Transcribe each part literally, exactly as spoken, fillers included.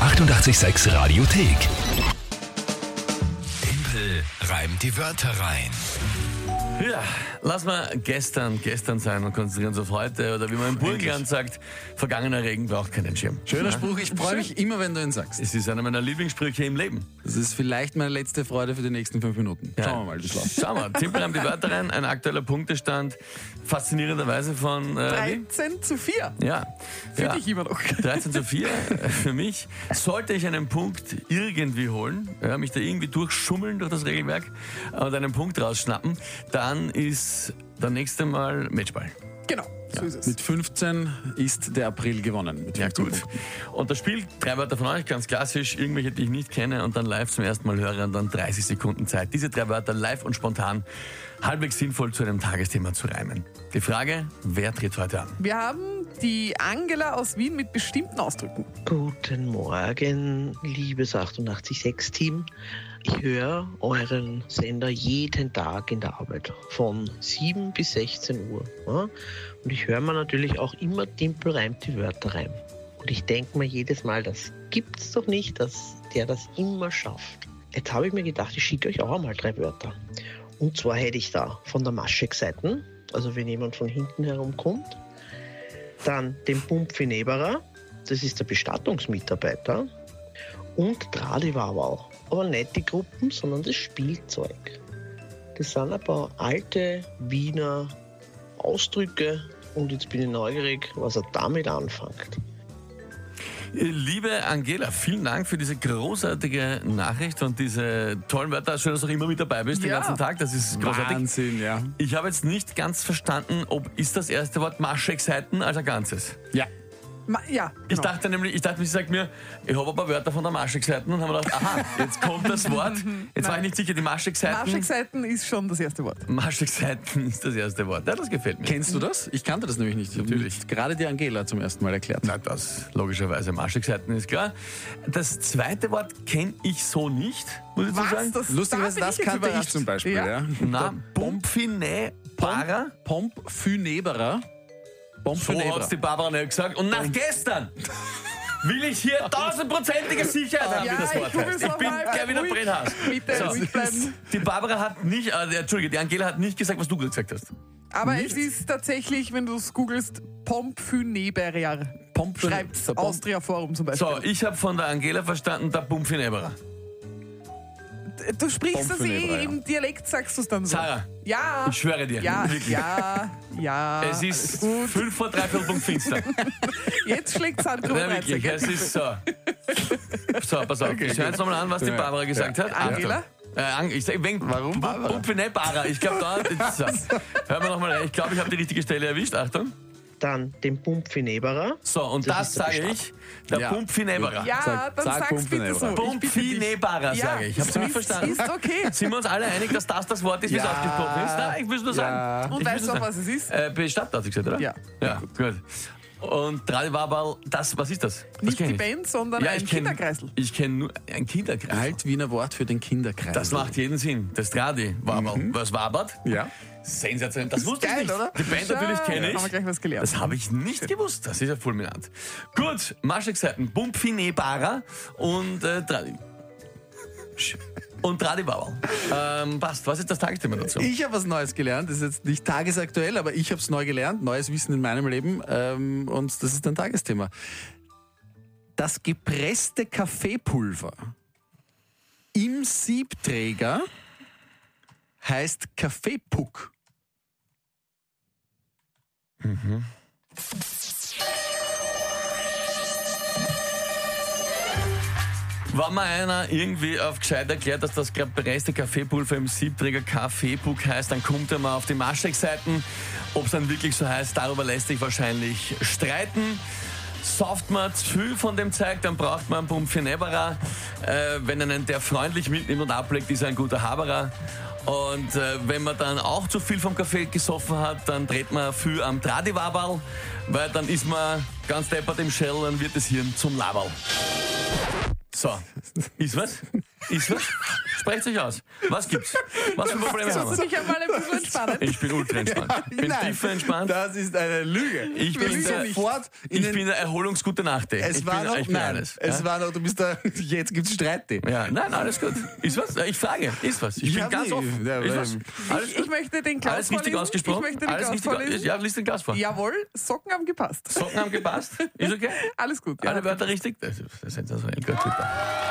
achtundachtzig Komma sechs Radiothek. Tempel reimt die Wörter rein. Ja, lass mal gestern, gestern sein und konzentrieren uns auf heute. Oder wie man im Burgenland sagt, vergangener Regen braucht keinen Schirm. Schöner Spruch, ich freue mich immer, wenn du ihn sagst. Es ist einer meiner Lieblingssprüche im Leben. Das ist vielleicht meine letzte Freude für die nächsten fünf Minuten. Ja. Schauen wir mal, wie es läuft. Schauen wir, Timpel haben die Wörter rein, ein aktueller Punktestand, faszinierenderweise von... Äh, dreizehn zu vier. Ja. Finde ja. ich immer noch. dreizehn zu vier für mich. Sollte ich einen Punkt irgendwie holen, ja, mich da irgendwie durchschummeln durch das Regelwerk und einen Punkt rausschnappen, dann ist der nächste Mal Matchball. Genau, so ist es. Mit fünfzehn ist der April gewonnen. Mit Ja, fünfzehn gut. Punkten. Und das Spiel, drei Wörter von euch, ganz klassisch, irgendwelche, die ich nicht kenne und dann live zum ersten Mal höre und dann dreißig Sekunden Zeit, diese drei Wörter live und spontan halbwegs sinnvoll zu einem Tagesthema zu reimen. Die Frage, wer tritt heute an? Wir haben die Angela aus Wien mit bestimmten Ausdrücken. Guten Morgen, liebes achtundachtzig Komma sechs Team. Ich höre euren Sender jeden Tag in der Arbeit von sieben bis sechzehn Uhr. Ja? Und ich höre mir natürlich auch immer Timpel reimt die Wörter rein. Und ich denke mir jedes Mal, das gibt's doch nicht, dass der das immer schafft. Jetzt habe ich mir gedacht, ich schicke euch auch einmal drei Wörter. Und zwar hätte ich da von der Maschek-Seiten, also wenn jemand von hinten herumkommt, dann den Pumpfineberer, das ist der Bestattungsmitarbeiter, und Tradiwawal. Aber nicht die Gruppen, sondern das Spielzeug. Das sind ein paar alte Wiener Ausdrücke und jetzt bin ich neugierig, was er damit anfängt. Liebe Angela, vielen Dank für diese großartige Nachricht und diese tollen Wörter. Schön, dass du auch immer mit dabei bist den Ja. ganzen Tag. Das ist großartig. Wahnsinn, ja. Ich habe jetzt nicht ganz verstanden, ob ist das erste Wort Maschek-Seiten als ein Ganzes. Ja. Ma ja, Ich genau. dachte nämlich, ich dachte, sie sagt mir, ich habe ein paar Wörter von der Maschek-Seiten und habe mir gedacht, aha, jetzt kommt das Wort. Jetzt war ich nicht sicher, die Maschek-Seiten. Maschek-Seiten ist schon das erste Wort. Maschek-Seiten ist das erste Wort. Ja, das gefällt mir. Kennst du das? Ich kannte das nämlich nicht. Natürlich. Mit gerade die Angela zum ersten Mal erklärt. Na, das logischerweise Maschek-Seiten ist klar. Das zweite Wort kenne ich so nicht, muss ich so Was? sagen. Das, Lustigerweise, da bin das ich jetzt kannte ich überrascht. zum Beispiel. Ja. Ja. Na, Pumpfine-Para. Pompfineberer. So Pompfineberer. hat's die Barbara nicht gesagt. Und nach gestern will ich hier tausendprozentige Sicherheit haben, Ja, wie das Wort ich tu heißt. es Ich noch bin mal. gleich wieder Ruhig. Brennhaus. Bitte So. ruhig bleiben. Die Barbara hat nicht, äh, Entschuldige, die Angela hat nicht gesagt, was du gesagt hast. Aber es ist tatsächlich, wenn du es googelst, Pompfineberer. Pomp- Schreibt's der Pomp- Austria Forum zum Beispiel. So, ich habe von der Angela verstanden, der Pumpfineberer. Du sprichst das Pompfineberer, eh ja. im Dialekt, sagst du es dann so. Sarah, Ja. ich schwöre dir. Ja, Wirklich. ja, ja. Es ist alles gut. fünf vor drei Viertel finster. Jetzt schlägt es an, Gruppe Nein, wirklich, dreizehn. es ist so. So, pass auf, ich höre jetzt nochmal an, was die Ja. Barbara gesagt hat. Angela? Achtung. Äh, Ang- ich sag, wegen Warum Barbara? Pumpfineberer. Ich glaube, da. Jetzt, so. Hören wir nochmal rein. Ich glaube, ich habe die richtige Stelle erwischt. Achtung. Dann den Pumpfineberer. So, und Das das, ist der sage ich, der Ja. Pumpfineberer. Ja, Sag- dann sag sag's bitte Pumpfineberer. so. Ich bitte dich. Pumpfineberer, Ja, sage ich. Ich habe es nicht ist- verstanden. Ist okay. Sind wir uns alle einig, dass das das Wort ist, wie es Ja. ausgesprochen ist? Nein, ich will es nur sagen. Ja. Ich Und will's weißt du nur auch, sagen. was es ist? Äh, Bestattet, hat sie gesagt, oder? Ja. Ja, gut. Und Tradiwabal, das, was ist das? das Nicht kenn die ich. Band, sondern Ja, ein ich kenn- Kinderkreisel. Ich kenne nur ein Kinderkreisel. Alt-Wiener Wort für den Kinderkreis. Das macht jeden Sinn. Das Tradi-Wabal. Was wabert? Ja. Sensationell. Das wusste Geil, ich nicht. oder? Die Band natürlich Ja, kenne Haben wir ich. gleich was gelernt. Das habe ich nicht gewusst. Das ist ja fulminant. Gut, Maschek-Seiten. Pumpfineberer und äh, Tradi. Und Tradiwabal. Ähm, passt. Was ist das Tagesthema dazu? Ich habe was Neues gelernt. Das ist jetzt nicht tagesaktuell, aber ich habe es neu gelernt. Neues Wissen in meinem Leben. Ähm, und das ist ein Tagesthema. Das gepresste Kaffeepulver im Siebträger heißt Kaffeepuck. Wenn mir einer irgendwie auf gescheit erklärt, dass das gepresste Kaffeepulver im Siebträger Kaffeepuck heißt, dann kommt er mal auf die Maschek-Seiten. Ob es dann wirklich so heißt, darüber lässt sich wahrscheinlich streiten. Sauft man zu viel von dem Zeug, dann braucht man einen Pumpfineberer. Äh, wenn einen der freundlich mitnimmt und ablegt, ist er ein guter Haberer. Und äh, wenn man dann auch zu viel vom Kaffee gesoffen hat, dann dreht man viel am Tradiwabal, weil dann ist man ganz deppert im Shell, dann wird das Hirn zum Laberl. So, ist was? Ist was? Sprecht euch aus. Was gibt's? Was für Probleme haben Sollst wir? du dich einmal ein bisschen entspannen? Ich bin ultra entspannt. Ich bin Nein, tiefer entspannt. Das ist eine Lüge. Ich Wir bin sind der- sofort in Ich den, bin der Erholungsgute Nacht-Day. es ich war bin, noch, ich bin nein, alles. es ja? war noch, du bist da, jetzt gibt's Streit. Ja, nein, alles gut. Ist was? Ich frage, ist was? Ich bin Ja, ganz nee. offen. Ja, Ist was? Alles Ich, ich möchte den Klaus Alles richtig vorlesen. ausgesprochen? Ich möchte den Alles Klaus richtig vorlesen. aus- Ja, lies den Glas vor. Jawohl, Socken haben gepasst. Socken haben gepasst. Ist okay? Alles gut. Ja. Alle Wörter richtig? Das ist, das ist sensationell. Gut, super.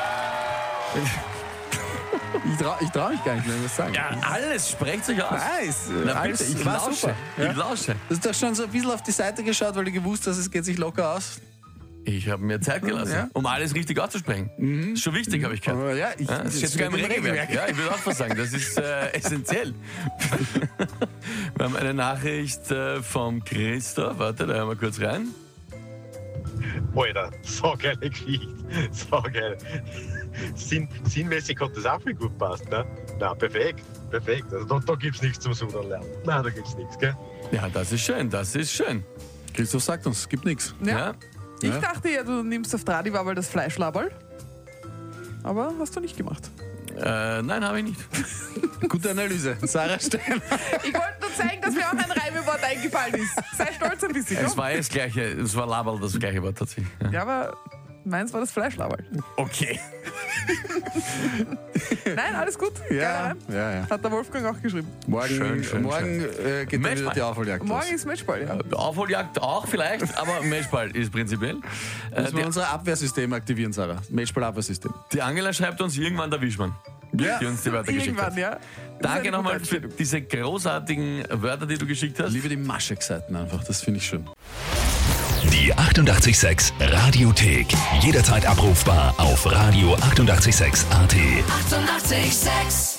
Ich traue ich trau mich gar nicht mehr, was sagen. Ja, alles sprecht sich aus. Nice. Na Alles, bitte, ich war lausche. super. Ja. Ich lausche. Du hast doch schon so ein bisschen auf die Seite geschaut, weil du gewusst hast, es geht sich locker aus. Ich habe mir Zeit gelassen, Ja. um alles richtig auszusprechen. Ist schon wichtig, habe ich gehört. Aber ja, ich, Ja, das steht sogar im steht Regelwerk. Ja, ich würde auch was sagen, das ist äh, essentiell. Wir haben eine Nachricht äh, vom Christoph. Warte, da hören wir kurz rein. Alter, so geile Geschichte. So geil. Sinn, sinnmäßig hat das auch viel gut passt, ne? Na, perfekt, perfekt. Also da, da gibt's nichts zum Sudern lernen. Nein, da gibt's nichts, gell? Ja, das ist schön, das ist schön. Christoph sagt uns, es gibt nichts. Ja. Ja. Ich Ja. dachte ja, du nimmst auf Tradiwabel das Fleischlaberl. Aber hast du nicht gemacht. Äh, nein, habe ich nicht. Gute Analyse. Sarah Stein. Ich wollte nur zeigen, dass mir auch ein Reimewort eingefallen ist. Sei stolz ein bisschen. Es komm. war das gleiche, es war Laberl, das gleiche Wort tatsächlich. Ja. Ja, aber meins war das Fleischlaberl. Okay. Nein, alles gut. Geiler Ja, Reim. ja, ja. Hat der Wolfgang auch geschrieben. Morgen, Schön, schön, morgen Äh, geht dann Matchball. wieder die Aufholjagd Morgen los. ist Matchball, ja. Aufholjagd auch vielleicht, aber Matchball ist prinzipiell. Äh, Müssen wir die, unser Abwehrsystem aktivieren, Sarah. Matchball-Abwehrsystem. die Angela schreibt uns, irgendwann der Wischmann, Ja. die uns die Wörter geschickt Irgendwann, hat. ja. Das ist Danke eine nochmal gute für Einstellung. diese großartigen Wörter, die du geschickt hast. Ich liebe die Maschek-Seiten einfach, das finde ich schön. Die achtundachtzig Komma sechs Radiothek. Jederzeit abrufbar auf radio achtundachtzig Komma sechs A T. Eighty-eight point six